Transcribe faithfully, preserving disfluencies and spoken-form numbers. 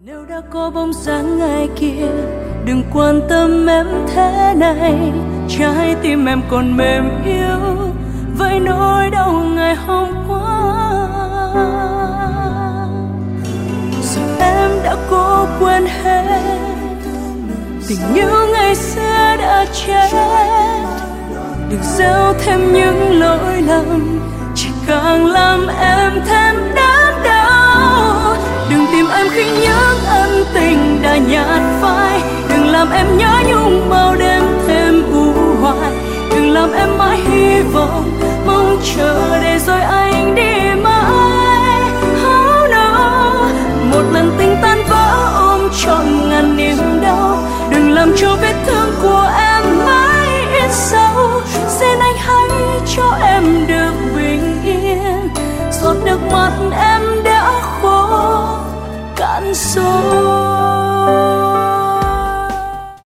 Nếu đã có bóng dáng ngày kia, đừng quan tâm em thế này. Trái tim em còn mềm yếu với nỗi đau ngày hôm qua. Giờ em đã cố quên hết tình yêu ngày xưa đã chết. Đừng gieo thêm những lỗi lầm, chỉ càng làm em thêm đớn đau. Đừng tìm em khi những ân tình đã nhạt phai. Đừng làm em nhớ nhung bao đêm thêm u hoài. Đừng làm em mãi hy vọng mong chờ để rồi anh đi mãi. Oh no, một lần tình tan vỡ ôm trọn ngàn niềm đau. Đừng làm cho vết thương của em mãi in sâu. Xin anh hãy cho em được bình yên. Giọt nước mắt em đã khô cạn rồi.